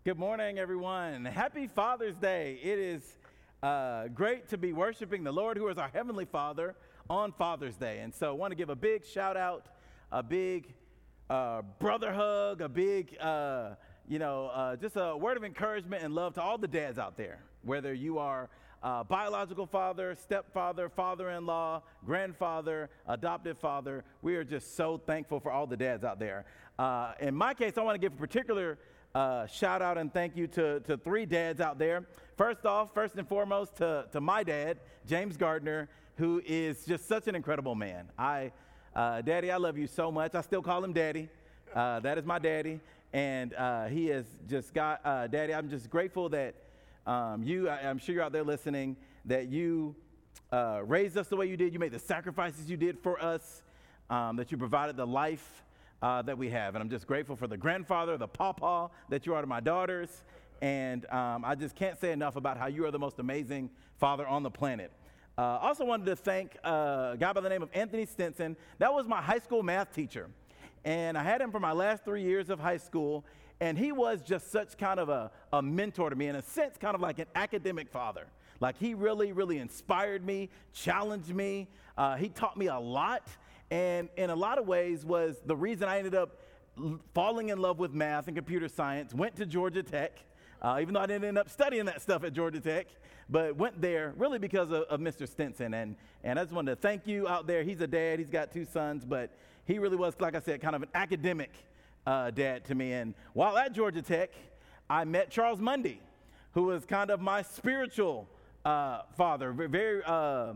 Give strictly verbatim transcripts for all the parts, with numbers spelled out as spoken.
Good morning, everyone. Happy Father's Day. It is uh, great to be worshiping the Lord, who is our Heavenly Father, on Father's Day. And so I want to give a big shout out, a big uh, brother hug, a big, uh, you know, uh, just a word of encouragement and love to all the dads out there, whether you are uh, biological father, stepfather, father-in-law, grandfather, adoptive father. We are just so thankful for all the dads out there. Uh, in my case, I want to give a particular Uh, shout out and thank you to, to three dads out there. First off, first and foremost, to, to my dad, James Gardner, who is just such an incredible man. I, uh, Daddy, I love you so much. I still call him Daddy. Uh, that is my daddy. And uh, he has just got, uh, Daddy, I'm just grateful that um, you, I, I'm sure you're out there listening, that you uh, raised us the way you did. You made the sacrifices you did for us, um, that you provided the life Uh, that we have. And I'm just grateful for the grandfather, the pawpaw that you are to my daughters. And um, I just can't say enough about how you are the most amazing father on the planet. Uh, also wanted to thank uh, a guy by the name of Anthony Stinson. That was my high school math teacher. And I had him for my last three years of high school. And he was just such kind of a, a mentor to me, in a sense, kind of like an academic father. Like he really, really inspired me, challenged me. Uh, he taught me a lot. And in a lot of ways was the reason I ended up l- falling in love with math and computer science, went to Georgia Tech, uh, even though I didn't end up studying that stuff at Georgia Tech, but went there really because of, of Mister Stinson. And, and I just wanted to thank you out there. He's a dad. He's got two sons, but he really was, like I said, kind of an academic uh, dad to me. And while at Georgia Tech, I met Charles Mundy, who was kind of my spiritual uh, father, very uh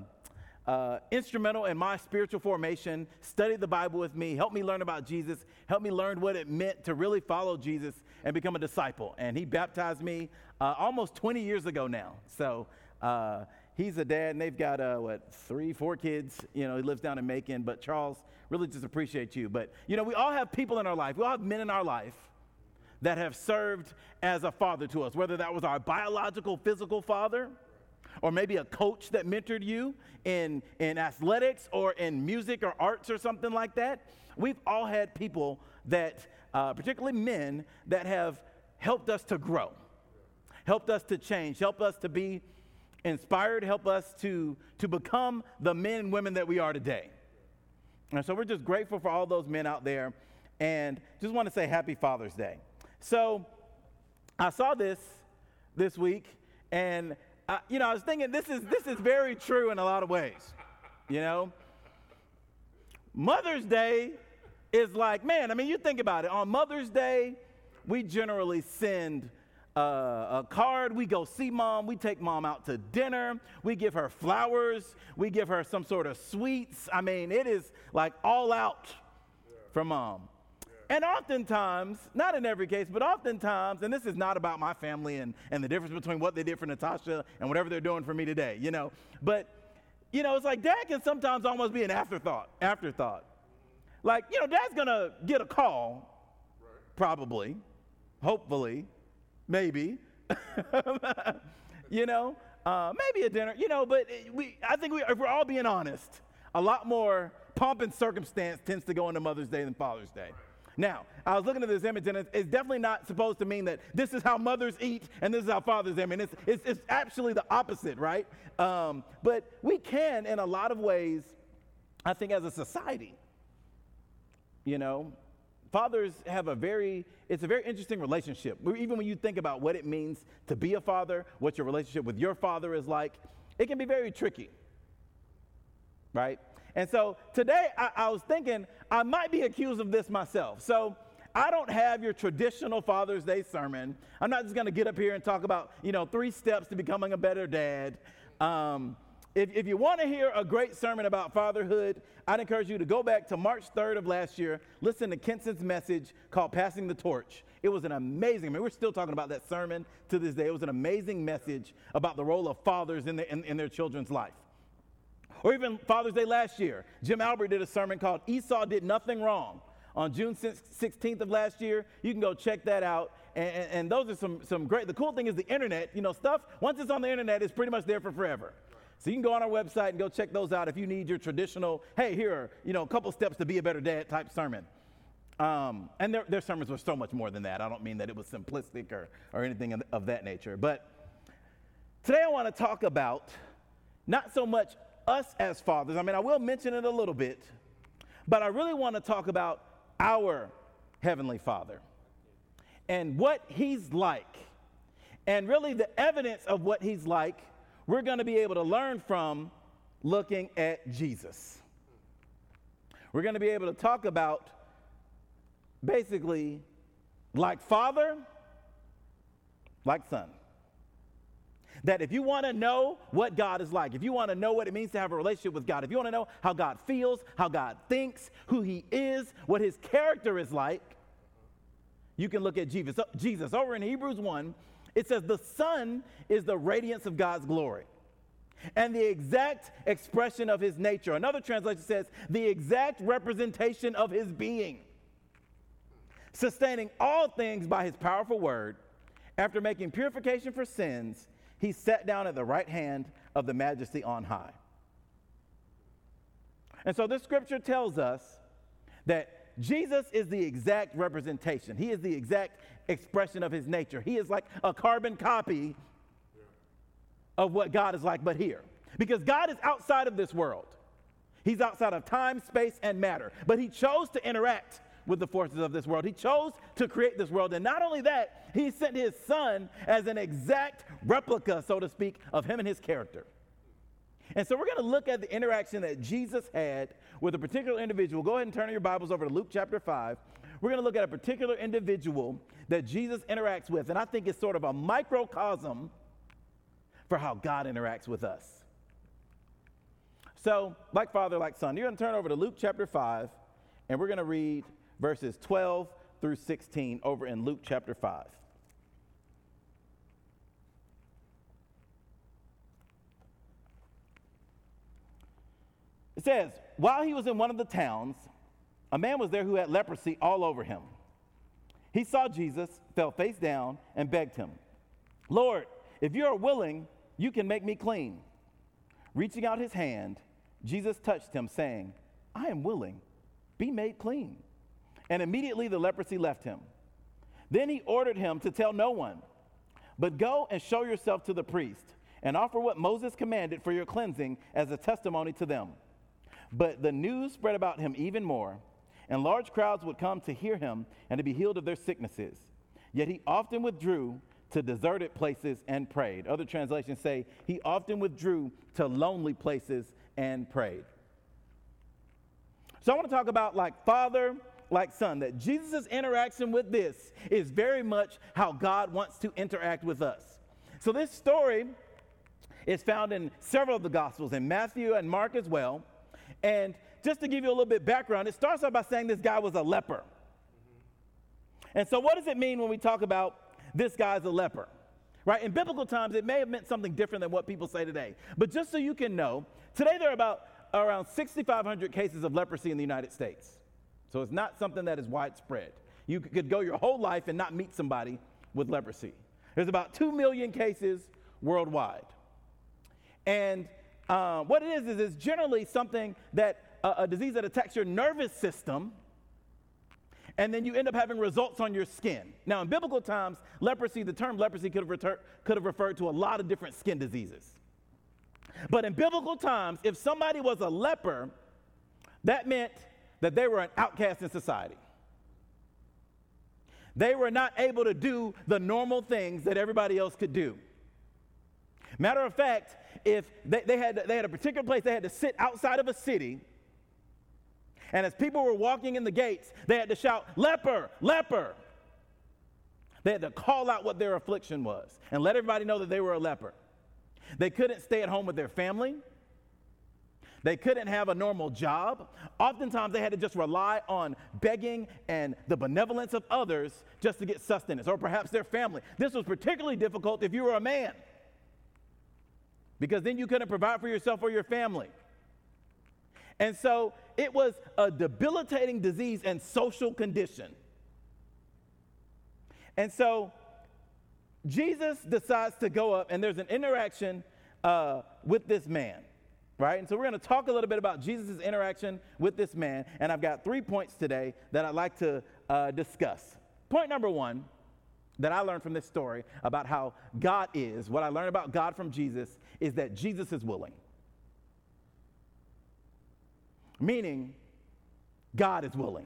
Uh, instrumental in my spiritual formation, studied the Bible with me, helped me learn about Jesus, helped me learn what it meant to really follow Jesus and become a disciple. And he baptized me uh, almost twenty years ago now. So uh, he's a dad, and they've got, uh, what, three, four kids. You know, he lives down in Macon. But Charles, really just appreciate you. But, you know, we all have people in our life. We all have men in our life that have served as a father to us, whether that was our biological, physical father, or maybe a coach that mentored you in, in athletics or in music or arts or something like that. We've all had people that, uh, particularly men, that have helped us to grow, helped us to change, helped us to be inspired, helped us to, to become the men and women that we are today. And so we're just grateful for all those men out there, and just want to say Happy Father's Day. So I saw this this week, and Uh, you know, I was thinking this is this is very true in a lot of ways, you know. Mother's Day is like, man, I mean, you think about it. On Mother's Day, we generally send uh, a card. We go see mom. We take mom out to dinner. We give her flowers. We give her some sort of sweets. I mean, it is like all out for mom. And oftentimes, not in every case, but oftentimes, and this is not about my family and, and the difference between what they did for Natasha and whatever they're doing for me today, you know. But, you know, it's like dad can sometimes almost be an afterthought, afterthought. Like, you know, dad's going to get a call, right. Probably, hopefully, maybe, you know, uh, maybe a dinner, you know, but we, I think we, if we're all being honest, a lot more pomp and circumstance tends to go into Mother's Day than Father's Day. Now, I was looking at this image, and it's, it's definitely not supposed to mean that this is how mothers eat and this is how fathers eat. I mean, it's, it's, it's actually the opposite, right? Um, but we can, in a lot of ways, I think as a society, you know, fathers have a very, it's a very interesting relationship. Even when you think about what it means to be a father, what your relationship with your father is like, it can be very tricky, right? And so today I, I was thinking I might be accused of this myself. So I don't have your traditional Father's Day sermon. I'm not just going to get up here and talk about, you know, three steps to becoming a better dad. Um, if, if you want to hear a great sermon about fatherhood, I'd encourage you to go back to March third of last year, listen to Kenson's message called Passing the Torch. It was an amazing, I mean, we're still talking about that sermon to this day. It was an amazing message about the role of fathers in, the, in, in their children's life. Or even Father's Day last year, Jim Albert did a sermon called Esau Did Nothing Wrong. On June sixteenth of last year, you can go check that out. And, and, and those are some, some great, the cool thing is the internet, you know, stuff, once it's on the internet, it's pretty much there for forever. So you can go on our website and go check those out if you need your traditional, hey, here are, you know, a couple steps to be a better dad type sermon. Um, and their, their sermons were so much more than that. I don't mean that it was simplistic or, or anything of, of that nature. But today I want to talk about not so much us as fathers. I mean, I will mention it a little bit, but I really want to talk about our Heavenly Father and what He's like. And really the evidence of what He's like, we're going to be able to learn from looking at Jesus. We're going to be able to talk about basically like Father, like Son. That if you want to know what God is like, if you want to know what it means to have a relationship with God, if you want to know how God feels, how God thinks, who He is, what His character is like, you can look at Jesus. Jesus. Over in Hebrews one, it says the Son is the radiance of God's glory and the exact expression of His nature. Another translation says the exact representation of His being, sustaining all things by His powerful word. After making purification for sins, He sat down at the right hand of the Majesty on high. And so this scripture tells us that Jesus is the exact representation. He is the exact expression of His nature. He is like a carbon copy of what God is like, but here. Because God is outside of this world. He's outside of time, space, and matter. But He chose to interact with the forces of this world. He chose to create this world. And not only that, He sent His Son as an exact replica, so to speak, of Him and His character. And so we're going to look at the interaction that Jesus had with a particular individual. Go ahead and turn your Bibles over to Luke chapter five. We're going to look at a particular individual that Jesus interacts with. And I think it's sort of a microcosm for how God interacts with us. So, like Father, like Son, you're going to turn over to Luke chapter five, and we're going to read verses twelve through sixteen over in Luke chapter five. It says, while He was in one of the towns, a man was there who had leprosy all over him. He saw Jesus, fell face down, and begged Him, Lord, if you are willing, you can make me clean. Reaching out His hand, Jesus touched him, saying, I am willing, be made clean. And immediately the leprosy left him. Then He ordered him to tell no one, but go and show yourself to the priest and offer what Moses commanded for your cleansing as a testimony to them. But the news spread about him even more, and large crowds would come to hear him and to be healed of their sicknesses. Yet He often withdrew to deserted places and prayed. Other translations say He often withdrew to lonely places and prayed. So I want to talk about like Father, like Son, that Jesus' interaction with this is very much how God wants to interact with us. So this story is found in several of the Gospels, in Matthew and Mark as well. And just to give you a little bit background, it starts out by saying this guy was a leper. And so what does it mean when we talk about this guy's a leper? Right? In biblical times, it may have meant something different than what people say today. But just so you can know, today there are about around six thousand five hundred cases of leprosy in the United States. So it's not something that is widespread. You could go your whole life and not meet somebody with leprosy. There's about two million cases worldwide. And uh, what it is, is it's generally something that, uh, a disease that attacks your nervous system, and then you end up having results on your skin. Now, in biblical times, leprosy, the term leprosy could have, retur- could have referred to a lot of different skin diseases. But in biblical times, if somebody was a leper, that meant that they were an outcast in society. They were not able to do the normal things that everybody else could do. Matter of fact, if they, they, had, they had a particular place, they had to sit outside of a city, and as people were walking in the gates, they had to shout, leper, leper. They had to call out what their affliction was and let everybody know that they were a leper. They couldn't stay at home with their family. They couldn't have a normal job. Oftentimes, they had to just rely on begging and the benevolence of others just to get sustenance, or perhaps their family. This was particularly difficult if you were a man, because then you couldn't provide for yourself or your family. And so it was a debilitating disease and social condition. And so Jesus decides to go up, and there's an interaction uh, with this man, right? And so we're going to talk a little bit about Jesus' interaction with this man, and I've got three points today that I'd like to uh, discuss. Point number one that I learned from this story about how God is, what I learned about God from Jesus, is that Jesus is willing. Meaning, God is willing.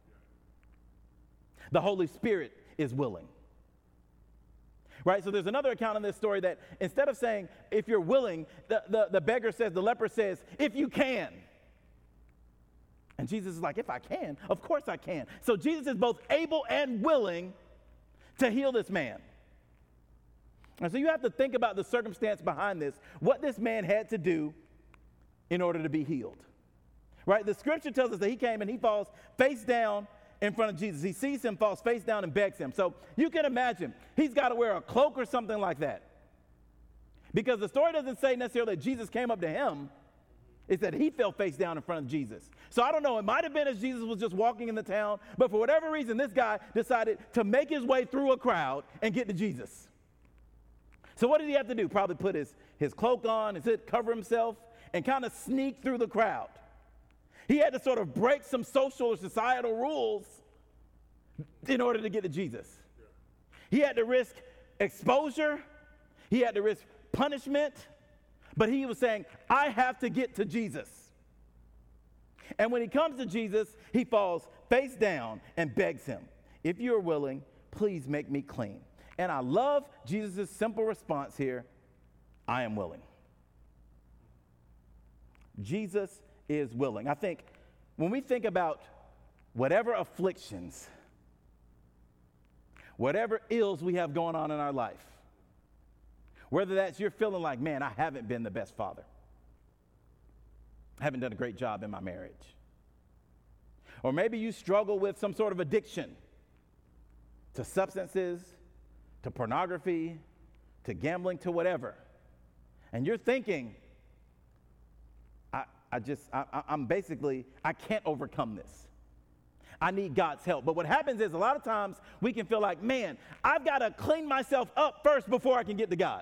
The Holy Spirit is willing. Right? So there's another account in this story that instead of saying, if you're willing, the, the, the beggar says, the leper says, if you can. And Jesus is like, if I can, of course I can. So Jesus is both able and willing to heal this man. And so you have to think about the circumstance behind this, what this man had to do in order to be healed. Right? The scripture tells us that he came and he falls face down in front of Jesus. He sees him, falls face down, and begs him. So you can imagine he's got to wear a cloak or something like that. Because the story doesn't say necessarily that Jesus came up to him. It said he fell face down in front of Jesus. So I don't know. It might have been as Jesus was just walking in the town. But for whatever reason, this guy decided to make his way through a crowd and get to Jesus. So what did he have to do? Probably put his, his cloak on, his hood, cover himself, and kind of sneak through the crowd. He had to sort of break some social or societal rules in order to get to Jesus. He had to risk exposure. He had to risk punishment. But he was saying, I have to get to Jesus. And when he comes to Jesus, he falls face down and begs him, if you are willing, please make me clean. And I love Jesus' simple response here, I am willing. Jesus is willing. I think when we think about whatever afflictions, whatever ills we have going on in our life, whether that's you're feeling like, man, I haven't been the best father. I haven't done a great job in my marriage. Or maybe you struggle with some sort of addiction to substances, to pornography, to gambling, to whatever. And you're thinking, I, I just, I, I'm basically, I can't overcome this. I need God's help. But what happens is a lot of times we can feel like, man, I've got to clean myself up first before I can get to God.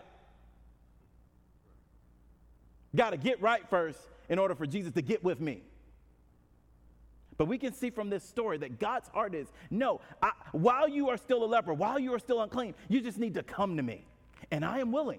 Got to get right first in order for Jesus to get with me. But we can see from this story that God's heart is, no, I, while you are still a leper, while you are still unclean, you just need to come to me. And I am willing.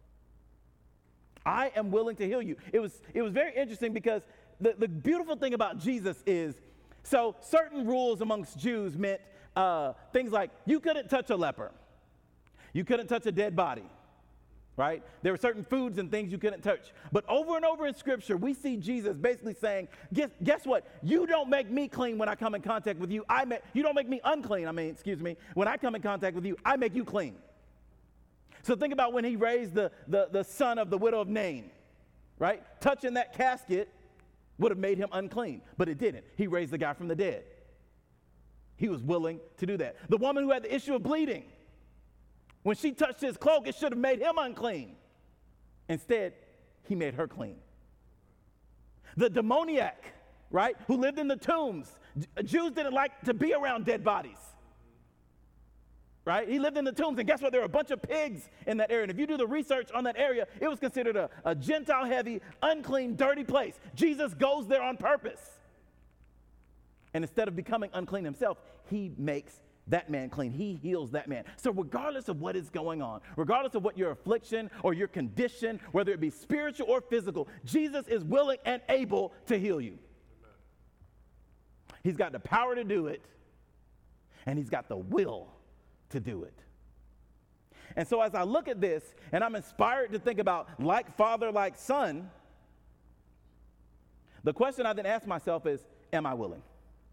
I am willing to heal you. It was, it was very interesting because the, the beautiful thing about Jesus is, so certain rules amongst Jews meant uh, things like you couldn't touch a leper. You couldn't touch a dead body. Right? There were certain foods and things you couldn't touch. But over and over in Scripture, we see Jesus basically saying, guess, guess what? You don't make me clean when I come in contact with you. I make, you don't make me unclean. I mean, excuse me. When I come in contact with you, I make you clean. So think about when he raised the, the, the son of the widow of Nain. Right? Touching that casket would have made him unclean. But it didn't. He raised the guy from the dead. He was willing to do that. The woman who had the issue of bleeding. When she touched his cloak, it should have made him unclean. Instead, he made her clean. The demoniac, right, who lived in the tombs. Jews didn't like to be around dead bodies. Right? He lived in the tombs, and guess what? There were a bunch of pigs in that area. And if you do the research on that area, it was considered a, a Gentile-heavy, unclean, dirty place. Jesus goes there on purpose. And instead of becoming unclean himself, he makes that man clean. He heals that man. So regardless of what is going on, regardless of what your affliction or your condition, whether it be spiritual or physical, Jesus is willing and able to heal you. Amen. He's got the power to do it, and he's got the will to do it. And so as I look at this, and I'm inspired to think about like father, like son, the question I then ask myself is, am I willing?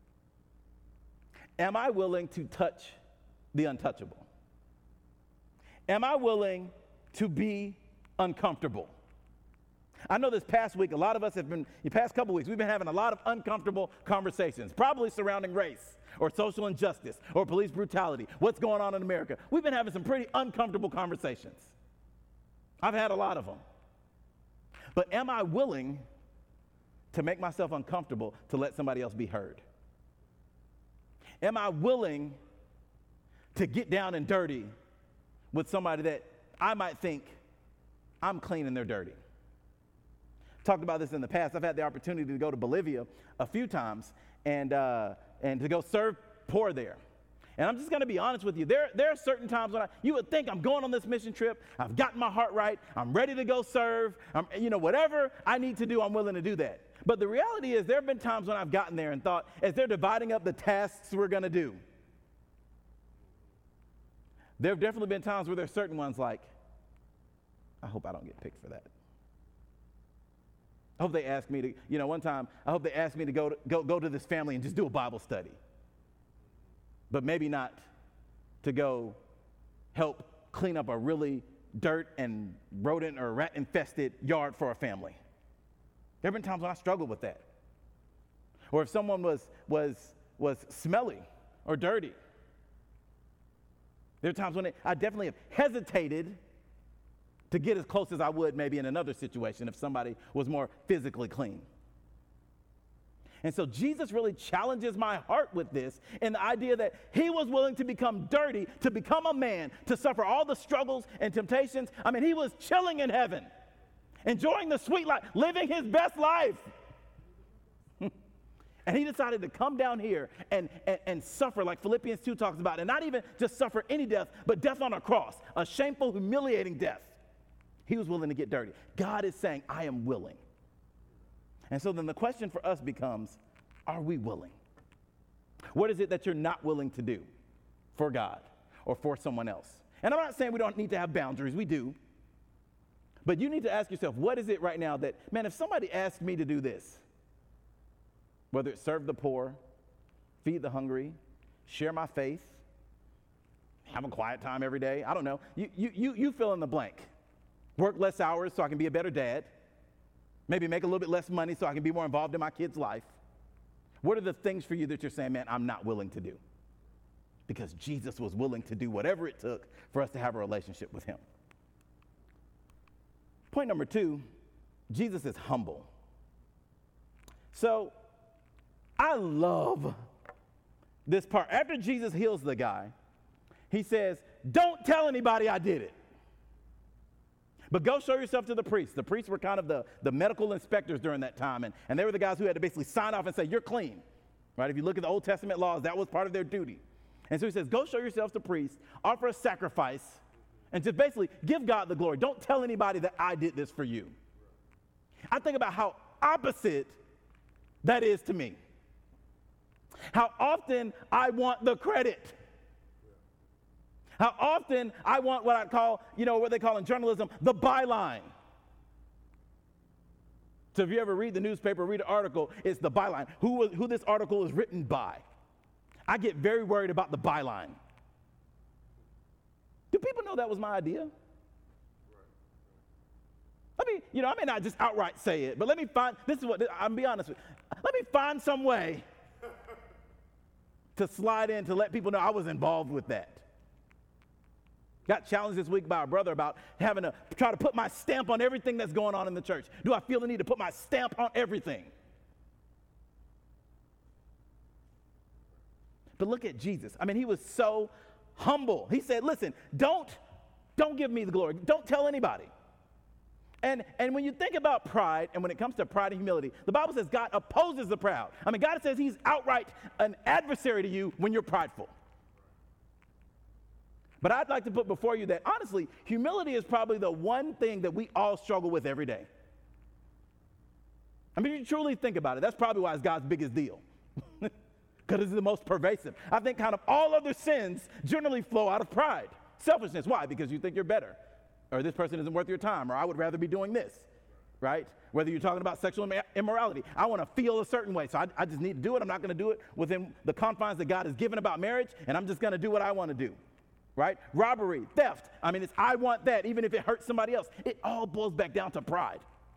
Am I willing to touch the untouchable? Am I willing to be uncomfortable? I know this past week, a lot of us have been, the past couple weeks, we've been having a lot of uncomfortable conversations, probably surrounding race or social injustice or police brutality, what's going on in America. We've been having some pretty uncomfortable conversations. I've had a lot of them. But am I willing to make myself uncomfortable to let somebody else be heard? Am I willing to get down and dirty with somebody that I might think I'm clean and they're dirty? Talked about this in the past. I've had the opportunity to go to Bolivia a few times and uh, and to go serve poor there. And I'm just going to be honest with you. There, there are certain times when I, you would think I'm going on this mission trip. I've gotten my heart right. I'm ready to go serve. I'm, you know, whatever I need to do, I'm willing to do that. But the reality is there have been times when I've gotten there and thought, as they're dividing up the tasks we're going to do, there have definitely been times where there's certain ones like, I hope I don't get picked for that. I hope they ask me to, you know, one time, I hope they asked me to go to, go, go to this family and just do a Bible study. But maybe not to go help clean up a really dirt and rodent or rat infested yard for a family. There have been times when I struggled with that. Or if someone was, was, was smelly or dirty. There are times when it, I definitely have hesitated to get as close as I would maybe in another situation if somebody was more physically clean. And so Jesus really challenges my heart with this, in the idea that he was willing to become dirty, to become a man, to suffer all the struggles and temptations. I mean, he was chilling in heaven, enjoying the sweet life, living his best life. And he decided to come down here and, and, and suffer like Philippians two talks about, and not even just suffer any death, but death on a cross, a shameful, humiliating death. He was willing to get dirty. God is saying, I am willing. And so then the question for us becomes, are we willing? What is it that you're not willing to do for God or for someone else? And I'm not saying we don't need to have boundaries. We do. But you need to ask yourself, what is it right now that, man, if somebody asked me to do this, whether it's serve the poor, feed the hungry, share my faith, have a quiet time every day, I don't know. You, you, you, you fill in the blank. Work less hours so I can be a better dad. Maybe make a little bit less money so I can be more involved in my kid's life. What are the things for you that you're saying, man, I'm not willing to do? Because Jesus was willing to do whatever it took for us to have a relationship with him. Point number two, Jesus is humble. So I love this part. After Jesus heals the guy, he says, don't tell anybody I did it. But go show yourself to the priests. The priests were kind of the, the medical inspectors during that time, and, and they were the guys who had to basically sign off and say, you're clean. Right? If you look at the Old Testament laws, that was part of their duty. And so he says, go show yourselves to priests, offer a sacrifice, and just basically give God the glory. Don't tell anybody that I did this for you. I think about how opposite that is to me. How often I want the credit. How often I want what I call, you know, what they call in journalism, the byline. So if you ever read the newspaper, read an article, it's the byline. Who, was, who this article is written by. I get very worried about the byline. Do people know that was my idea? Let me, you know, I may not just outright say it, but let me find, this is what, I'm be honest with you. Let me find some way to slide in to let people know I was involved with that. Got challenged this week by a brother about having to try to put my stamp on everything that's going on in the church. Do I feel the need to put my stamp on everything? But look at Jesus. I mean, he was so humble. He said, listen, don't, don't give me the glory. Don't tell anybody. And, and when you think about pride, and when it comes to pride and humility, the Bible says God opposes the proud. I mean, God says he's outright an adversary to you when you're prideful. But I'd like to put before you that, honestly, humility is probably the one thing that we all struggle with every day. I mean, if you truly think about it, that's probably why it's God's biggest deal. Because it's the most pervasive. I think kind of all other sins generally flow out of pride. Selfishness. Why? Because you think you're better. Or this person isn't worth your time. Or I would rather be doing this. Right? Whether you're talking about sexual immorality. I want to feel a certain way. So I, I just need to do it. I'm not going to do it within the confines that God has given about marriage. And I'm just going to do what I want to do. Right? Robbery, theft. I mean, it's I want that, even if it hurts somebody else. It all boils back down to pride.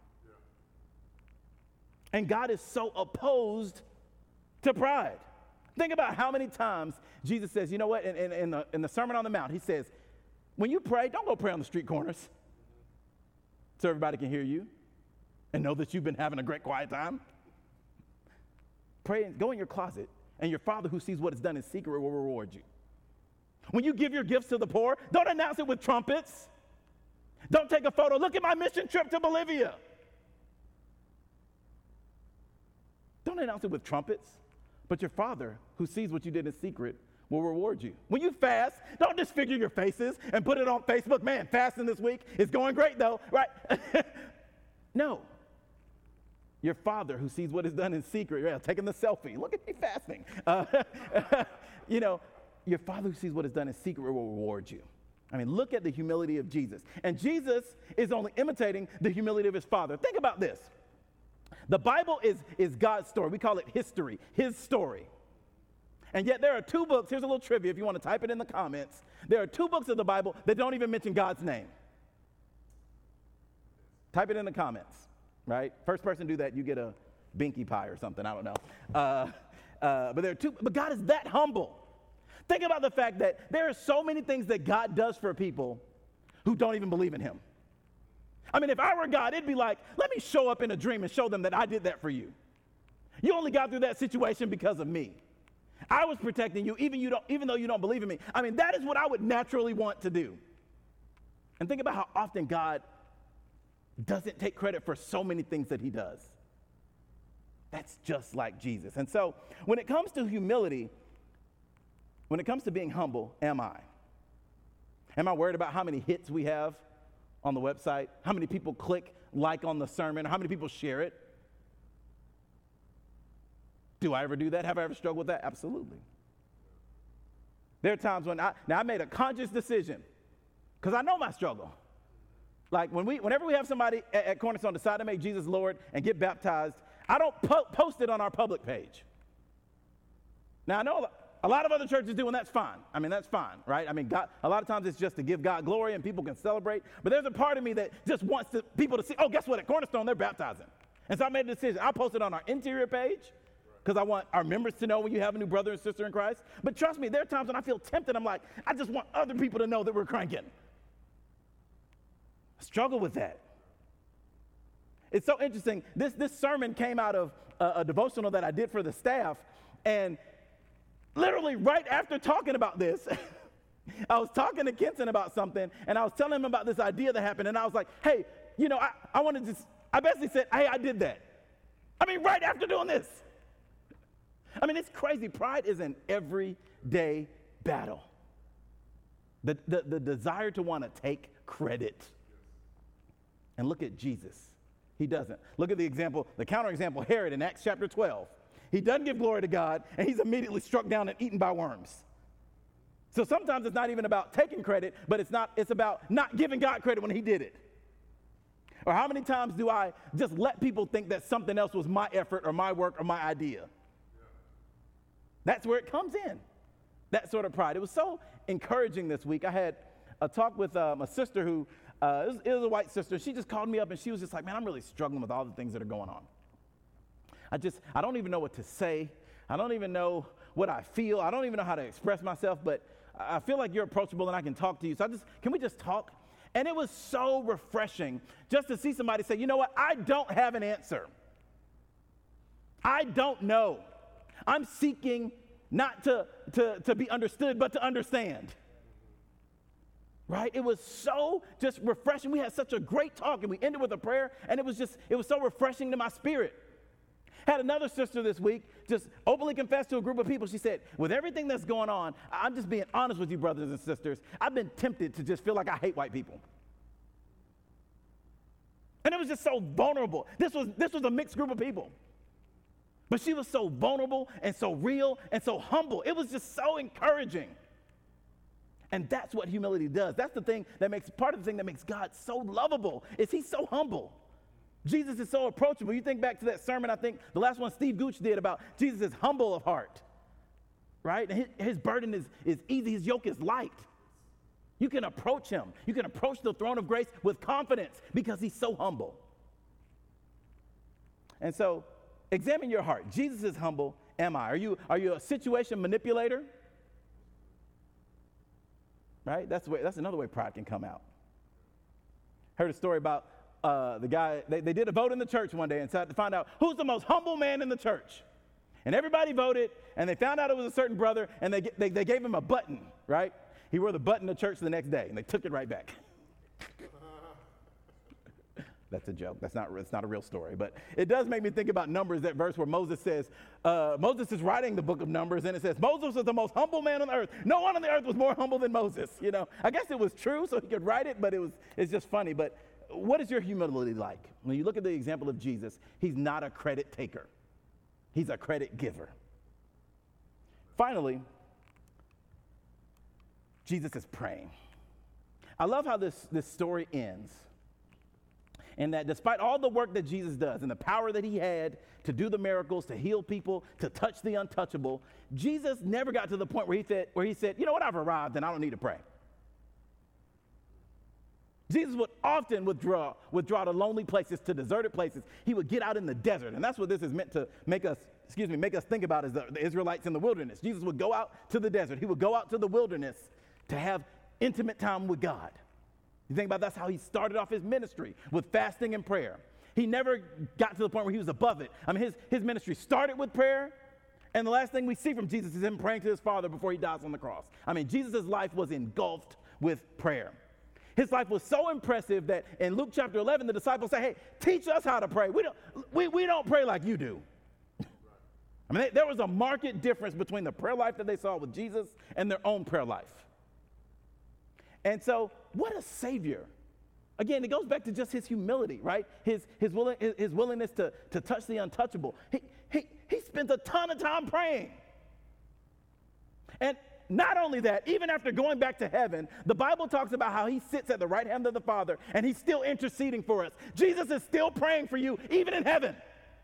Yeah. And God is so opposed to pride. Think about how many times Jesus says, you know what, in, in, in, the, in the Sermon on the Mount, he says, when you pray, don't go pray on the street corners so everybody can hear you and know that you've been having a great quiet time. Pray and go in your closet, and your Father who sees what is done in secret will reward you. When you give your gifts to the poor, don't announce it with trumpets. Don't take a photo. Look at my mission trip to Bolivia. Don't announce it with trumpets, But your Father, who sees what you did in secret, will reward you. When you fast, don't disfigure your faces and put it on Facebook. Man, fasting this week is going great though, right? No. Your Father who sees what is done in secret, yeah, taking the selfie. Look at me fasting. Uh, you know, your Father who sees what is done in secret will reward you. I mean, look at the humility of Jesus. And Jesus is only imitating the humility of his Father. Think about this. The Bible is, is God's story. We call it history, his story. And yet there are two books. Here's a little trivia if you want to type it in the comments. There are two books of the Bible that don't even mention God's name. Type it in the comments, right? First person to do that, you get a binky pie or something. I don't know. Uh, uh, but there are two. But God is that humble. Think about the fact that there are so many things that God does for people who don't even believe in him. I mean, if I were God, it'd be like, let me show up in a dream and show them that I did that for you. You only got through that situation because of me. I was protecting you, even, you don't, even though you don't believe in me. I mean, that is what I would naturally want to do. And think about how often God doesn't take credit for so many things that he does. That's just like Jesus. And so when it comes to humility, when it comes to being humble, am I? Am I worried about how many hits we have on the website? How many people click like on the sermon? How many people share it? Do I ever do that? Have I ever struggled with that? Absolutely. There are times when I, now I made a conscious decision because I know my struggle. Like when we, whenever we have somebody at, at Cornerstone decide to make Jesus Lord and get baptized, I don't po- post it on our public page. Now I know a lot of other churches do, and that's fine. I mean, that's fine, right? I mean, God, a lot of times it's just to give God glory and people can celebrate. But there's a part of me that just wants to, people to see, oh, guess what? At Cornerstone, they're baptizing. And so I made a decision. I'll post it on our interior page because I want our members to know when you have a new brother and sister in Christ. But trust me, there are times when I feel tempted. I'm like, I just want other people to know that we're cranking. I struggle with that. It's so interesting. This, this sermon came out of a, a devotional that I did for the staff. And literally right after talking about this, I was talking to Kenton about something, and I was telling him about this idea that happened, and I was like, hey, you know, I, I wanted to, I basically said, hey, I did that. I mean, right after doing this. I mean, it's crazy. Pride is an everyday battle. The, the, the desire to want to take credit. And look at Jesus. He doesn't. Look at the example, the counterexample, Herod in Acts chapter twelve. He doesn't give glory to God, and he's immediately struck down and eaten by worms. So sometimes it's not even about taking credit, but it's not. It's about not giving God credit when he did it. Or how many times do I just let people think that something else was my effort or my work or my idea? That's where it comes in, that sort of pride. It was so encouraging this week. I had a talk with um, a sister who, uh, it, was, it was a white sister. She just called me up and she was just like, man, I'm really struggling with all the things that are going on. I just, I don't even know what to say. I don't even know what I feel. I don't even know how to express myself, but I feel like you're approachable and I can talk to you. So I just, can we just talk? And it was so refreshing just to see somebody say, you know what? I don't have an answer. I don't know. I'm seeking not to, to, to be understood, but to understand. Right? It was so just refreshing. We had such a great talk and we ended with a prayer, and it was just, it was so refreshing to my spirit. Had another sister this week just openly confess to a group of people. She said, with everything that's going on, I'm just being honest with you, brothers and sisters. I've been tempted to just feel like I hate white people. And it was just so vulnerable. This was, this was a mixed group of people. But she was so vulnerable and so real and so humble. It was just so encouraging. And that's what humility does. That's the thing that makes, part of the thing that makes God so lovable is he's so humble. Jesus is so approachable. You think back to that sermon, I think the last one Steve Gooch did about Jesus is humble of heart, right? And his, his burden is, is easy. His yoke is light. You can approach him. You can approach the throne of grace with confidence because he's so humble. And so examine your heart. Jesus is humble. Am I? Are you, are you a situation manipulator? Right? That's, the way, that's another way pride can come out. Heard a story about Uh, the guy, they, they did a vote in the church one day and tried to find out who's the most humble man in the church. And everybody voted, and they found out it was a certain brother, and they, they, they gave him a button, right? He wore the button to church the next day, and they took it right back. That's a joke. That's not, it's not a real story. But it does make me think about Numbers, that verse where Moses says, uh, Moses is writing the book of Numbers, and it says, Moses was the most humble man on the earth. No one on the earth was more humble than Moses. You know, I guess it was true, so he could write it, but it was, it's just funny. But what is your humility like? When you look at the example of Jesus, he's not a credit taker. He's a credit giver. Finally, Jesus is praying. I love how this, this story ends. And that despite all the work that Jesus does and the power that he had to do the miracles, to heal people, to touch the untouchable, Jesus never got to the point where he said, where he said, you know what, I've arrived and I don't need to pray. Jesus would often withdraw, withdraw to lonely places, to deserted places. He would get out in the desert. And that's what this is meant to make us, excuse me, make us think about, is the, the Israelites in the wilderness. Jesus would go out to the desert. He would go out to the wilderness to have intimate time with God. You think about that's how he started off his ministry, with fasting and prayer. He never got to the point where he was above it. I mean, his, his ministry started with prayer, and the last thing we see from Jesus is him praying to his Father before he dies on the cross. I mean, Jesus' life was engulfed with prayer. His life was so impressive that in Luke chapter eleven, the disciples say, hey, teach us how to pray. We don't, we, we don't pray like you do. I mean, they, there was a marked difference between the prayer life that they saw with Jesus and their own prayer life. And so, what a Savior. Again, it goes back to just his humility, right? His, his, willing, his, his willingness to, to touch the untouchable. He, he, he spent a ton of time praying. And not only that, even after going back to heaven, the Bible talks about how he sits at the right hand of the Father and he's still interceding for us. Jesus is still praying for you, even in heaven.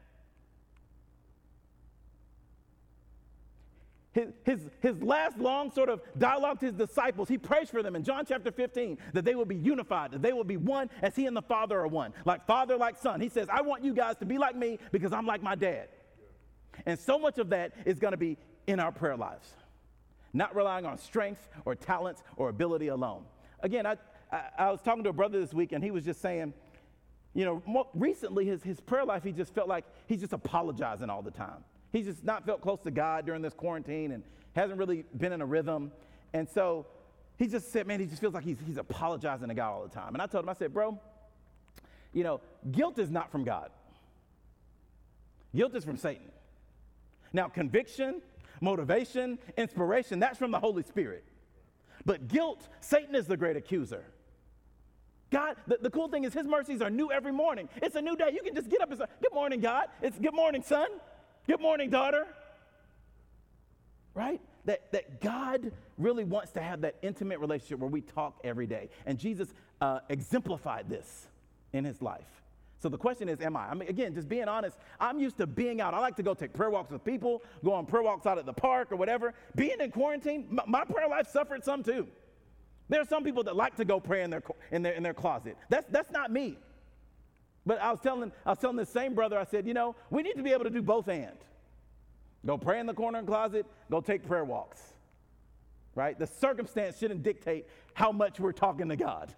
His, his, his last long sort of dialogue to his disciples, he prays for them in John chapter fifteen, that they will be unified, that they will be one as he and the Father are one, like father, like son. He says, I want you guys to be like me because I'm like my dad. And so much of that is going to be in our prayer lives, not relying on strength or talents or ability alone. Again, I, I, I was talking to a brother this week, and he was just saying, you know, more recently his, his prayer life, he just felt like he's just apologizing all the time. He's just not felt close to God during this quarantine and hasn't really been in a rhythm. And so he just said, man, he just feels like he's, he's apologizing to God all the time. And I told him, I said, bro, you know, guilt is not from God. Guilt is from Satan. Now, conviction, motivation, inspiration, that's from the Holy Spirit. But guilt, Satan is the great accuser. God, the, the cool thing is his mercies are new every morning. It's a new day. You can just get up and say, good morning, God. It's good morning, son. Good morning, daughter. Right? That, that God really wants to have that intimate relationship where we talk every day. And Jesus uh, exemplified this in his life. So the question is, am I? I mean, again, just being honest, I'm used to being out. I like to go take prayer walks with people, go on prayer walks out at the park or whatever. Being in quarantine, my, my prayer life suffered some too. There are some people that like to go pray in their, in their, in their closet. That's, that's not me. But I was telling I was telling this same brother, I said, you know, we need to be able to do both and. Go pray in the corner and closet, go take prayer walks. Right? The circumstance shouldn't dictate how much we're talking to God.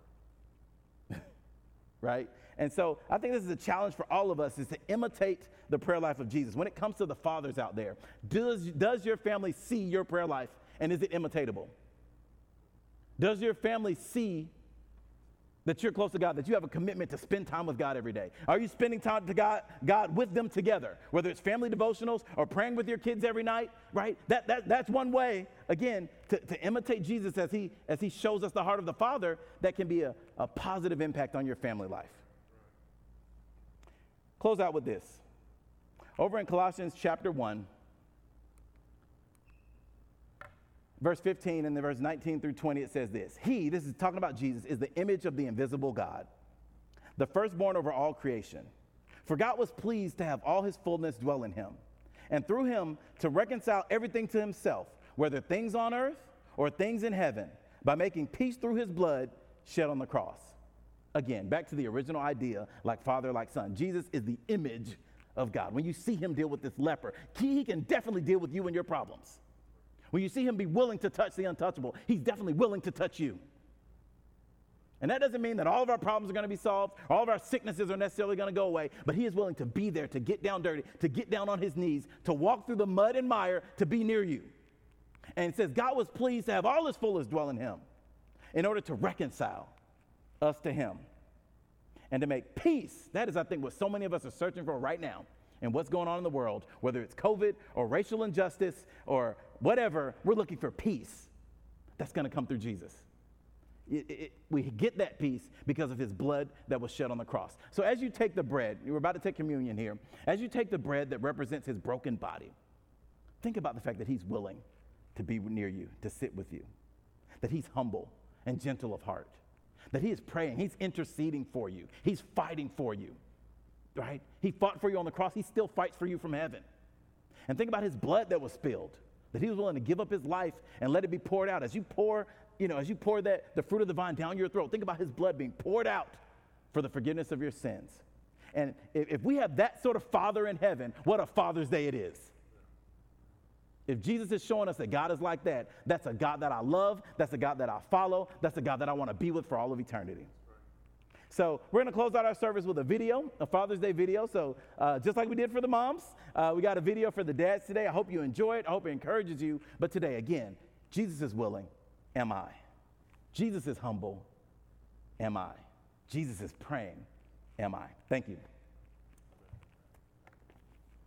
Right? And so I think this is a challenge for all of us, is to imitate the prayer life of Jesus. When it comes to the fathers out there, does, does your family see your prayer life, and is it imitatable? Does your family see that you're close to God, that you have a commitment to spend time with God every day? Are you spending time to God, God with them together, whether it's family devotionals or praying with your kids every night, right? That, that, that's one way, again, to, to imitate Jesus as he, as he shows us the heart of the Father, that can be a, a positive impact on your family life. Close out with this. Over in Colossians chapter one, verse fifteen and then verse nineteen through twenty, it says this. He, this is talking about Jesus, is the image of the invisible God, the firstborn over all creation. For God was pleased to have all his fullness dwell in him, and through him to reconcile everything to himself, whether things on earth or things in heaven, by making peace through his blood shed on the cross. Again, back to the original idea, like father, like son. Jesus is the image of God. When you see him deal with this leper, he can definitely deal with you and your problems. When you see him be willing to touch the untouchable, he's definitely willing to touch you. And that doesn't mean that all of our problems are going to be solved, all of our sicknesses are necessarily going to go away, but he is willing to be there, to get down dirty, to get down on his knees, to walk through the mud and mire, to be near you. And it says God was pleased to have all his fullness dwell in him in order to reconcile us to him. and to make peace. That is, I think, what so many of us are searching for right now and what's going on in the world, whether it's COVID or racial injustice or whatever, we're looking for peace. That's going to come through Jesus. It, it, we get that peace because of his blood that was shed on the cross. So as you take the bread, we're about to take communion here. As you take the bread that represents his broken body, think about the fact that he's willing to be near you, to sit with you, that he's humble and gentle of heart, that he is praying, he's interceding for you, he's fighting for you, right? He fought for you on the cross, he still fights for you from heaven. And think about his blood that was spilled, that he was willing to give up his life and let it be poured out. As you pour, you know, as you pour that, the fruit of the vine down your throat, think about his blood being poured out for the forgiveness of your sins. And if, if we have that sort of Father in heaven, what a Father's Day it is. If Jesus is showing us that God is like that, that's a God that I love, that's a God that I follow, that's a God that I want to be with for all of eternity. So we're going to close out our service with a video, a Father's Day video. So uh, just like we did for the moms, uh, we got a video for the dads today. I hope you enjoy it. I hope it encourages you. But today, again, Jesus is willing. Am I? Jesus is humble. Am I? Jesus is praying. Am I? Thank you.